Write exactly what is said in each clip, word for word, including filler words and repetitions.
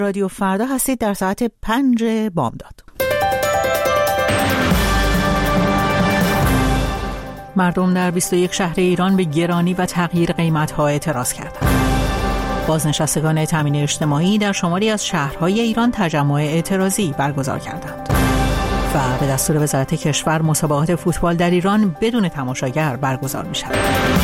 رادیو فردا هستید در ساعت پنج بامداد. مردم در بیست و یک شهر ایران به گرانی و تغییر قیمت‌ها اعتراض کردند. بازنشستگان تامین اجتماعی در شماری از شهرهای ایران تجمع اعتراضی برگزار کردند. و به دستور وزارت کشور مسابقات فوتبال در ایران بدون تماشاگر برگزار می‌شود.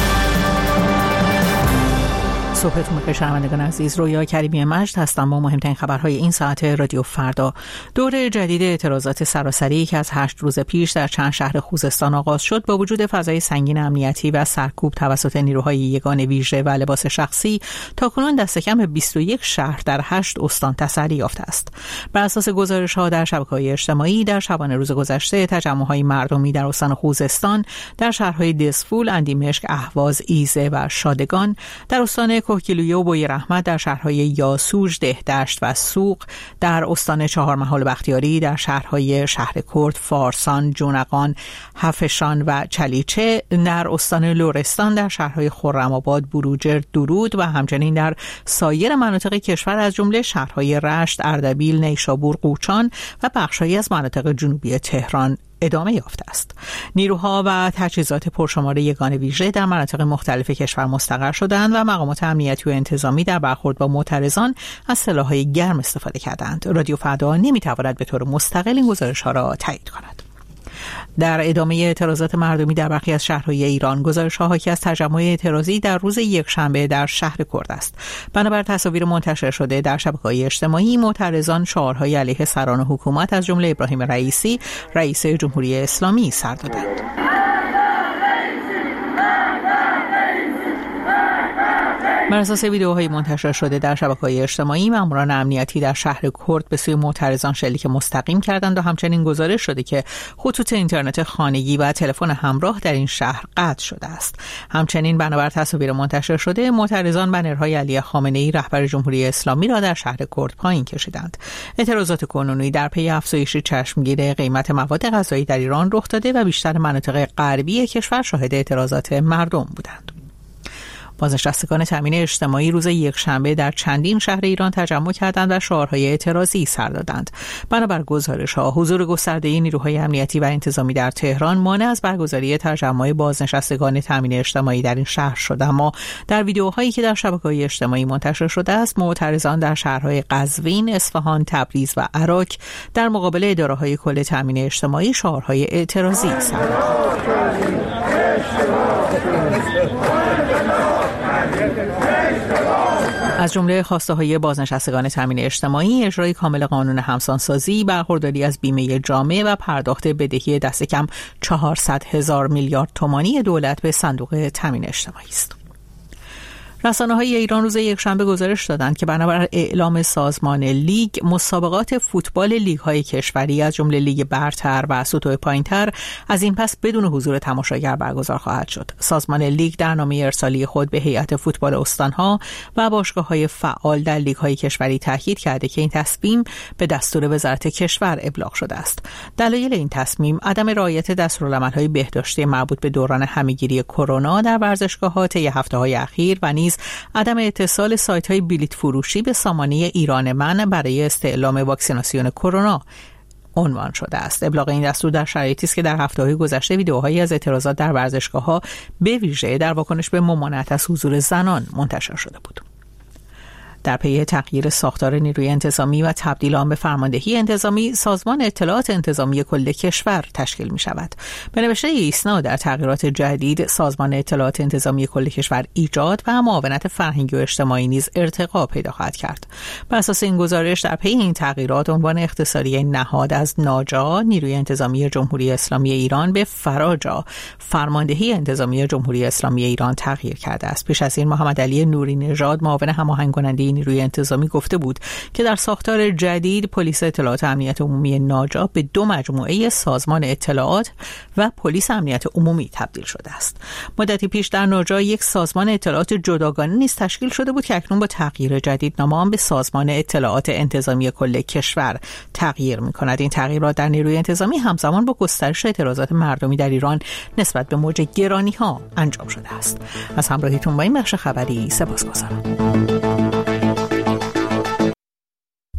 صبحتون بخیر شنوندگان عزیز، رویا کریمی مجد هستم با مهمترین خبرهای این ساعت رادیو فردا. دور جدید اعتراضات سراسری که از هشت روز پیش در چند شهر خوزستان آغاز شد با وجود فضای سنگین امنیتی و سرکوب توسط نیروهای یگان ویژه و لباس شخصی تاکنون دست کم بیست و یک شهر در هشت استان تسری یافته است. بر اساس گزارش‌ها در شبکه‌های اجتماعی در شبانه روز گذشته تجمع‌های مردمی در استان خوزستان در شهرهای دسفول، اندیمشک، اهواز، ایزه و شادگان، در استان کوهگیلویه و بوی رحمت در شهرهای یاسوج، دهدشت و سوق، در استان چهارمحال بختیاری در شهرهای شهرکرد، فارسان، جونقان، هفشان و چلیچه، در استان لرستان در شهرهای خرم‌آباد، بروجرد، درود و همچنین در سایر مناطق کشور از جمله شهرهای رشت، اردبیل، نیشابور، قوچان و بخش‌هایی از مناطق جنوبی تهران ادامه یافته است. نیروها و تجهیزات پرشمار یگان ویژه در مناطق مختلف کشور مستقر شدند و مقامات امنیتی و انتظامی در برخورد با معترضان از سلاح‌های گرم استفاده کردند. رادیو فردا نمی‌تواند به طور مستقل این گزارش‌ها را تایید کند. در ادامه اعتراضات مردمی در برخی از شهرهای ایران، گزارش‌ها حاکی از تجمع اعتراضی در روز یکشنبه در شهر کرد است. بنابر تصاویر منتشر شده در شبکه‌های اجتماعی، معترضان شعارهای علیه سران حکومت از جمله ابراهیم رئیسی، رئیس جمهوری اسلامی سر دادند. بر اساس ویدیوهای منتشر شده در شبکه‌های اجتماعی، ماموران امنیتی در شهر کرد به سوی معترضان شلیک مستقیم کردند و همچنین گزارش شده که خطوط اینترنت خانگی و تلفن همراه در این شهر قطع شده است. همچنین بنابر تصاویر منتشر شده، معترضان بنرهای علی خامنه‌ای رهبر جمهوری اسلامی را در شهر کرد پایین کشیدند. اعتراضات کنونی در پی افزایش چشمگیر قیمت مواد غذایی در ایران رخ داده و بیشتر مناطق غربی کشور شاهد اعتراضات مردم بودند. بازنشستگان تامین اجتماعی روز یکشنبه در چندین شهر ایران تجمع کردند و شعارهای اعتراضی سر دادند. بنابر گزارش‌ها، حضور گسترده نیروهای امنیتی و انتظامی در تهران مانع از برگزاری تجمع بازنشستگان تامین اجتماعی در این شهر شد، اما در ویدیوهایی که در شبکه‌های اجتماعی منتشر شده است، معترضان در شهرهای قزوین، اصفهان، تبریز و عراق در مقابل اداره‌های کل تامین اجتماعی شعارهای اعتراضی سر دادند. از جمله خواسته‌های بازنشستگان تامین اجتماعی اجرای کامل قانون همسانسازی، برخورداری از بیمه جامعه و پرداخت بدهی دست کم چهارصد هزار میلیارد تومانی دولت به صندوق تامین اجتماعی است. رسانه‌های ایران روز یکشنبه گزارش دادند که بنابر اعلام سازمان لیگ، مسابقات فوتبال لیگ‌های کشوری از جمله لیگ برتر و سطوح پایین‌تر از این پس بدون حضور تماشاگر برگزار خواهد شد. سازمان لیگ در نامه ارسالی خود به هیئت فوتبال استان‌ها و باشگاه‌های فعال در لیگ‌های کشوری تاکید کرده که این تصمیم به دستور وزارت کشور ابلاغ شده است. دلایل این تصمیم عدم رعایت دستورالعمل‌های بهداشتی مربوط به دوران همه‌گیری کرونا در ورزشگاه‌ها طی هفته‌های اخیر و نیز عدم اتصال سایت‌های بلیط فروشی به سامانه ایران من برای استعلام واکسیناسیون کرونا عنوان شده است. ابلاغ این دستور در شرایطی است که در هفته‌های گذشته ویدیوهایی از اعتراضات در ورزشگاه‌ها به ویژه در واکنش به ممانعت از حضور زنان منتشر شده بود. در پی تغییر ساختار نیروی انتظامی و تبدیل آن به فرماندهی انتظامی، سازمان اطلاعات انتظامی کل کشور تشکیل می شود. به نوشته ایسنا در تغییرات جدید، سازمان اطلاعات انتظامی کل کشور ایجاد و معاونت فرهنگی و اجتماعی نیز ارتقا پیدا خواهد کرد. بر اساس این گزارش، در پی این تغییرات عنوان اختصاری نهاد از ناجا نیروی انتظامی جمهوری اسلامی ایران به فراجا فرماندهی انتظامی جمهوری اسلامی ایران تغییر کرده است. پیش از این محمد علی نوری نژاد معاون هماهنگ کننده نیروی انتظامی گفته بود که در ساختار جدید پلیس اطلاعات امنیت عمومی ناجا به دو مجموعه سازمان اطلاعات و پلیس امنیت عمومی تبدیل شده است. مدتی پیش در ناجا یک سازمان اطلاعات جداگانه نیز تشکیل شده بود که اکنون با تغییر جدید نام آن به سازمان اطلاعات انتظامی کل کشور تغییر می‌کند. این تغییرات در نیروی انتظامی همزمان با گسترش اعتراضات مردمی در ایران نسبت به موج گرانی‌ها انجام شده است. از همراهیتون با این بخش خبری سپاسگزارم.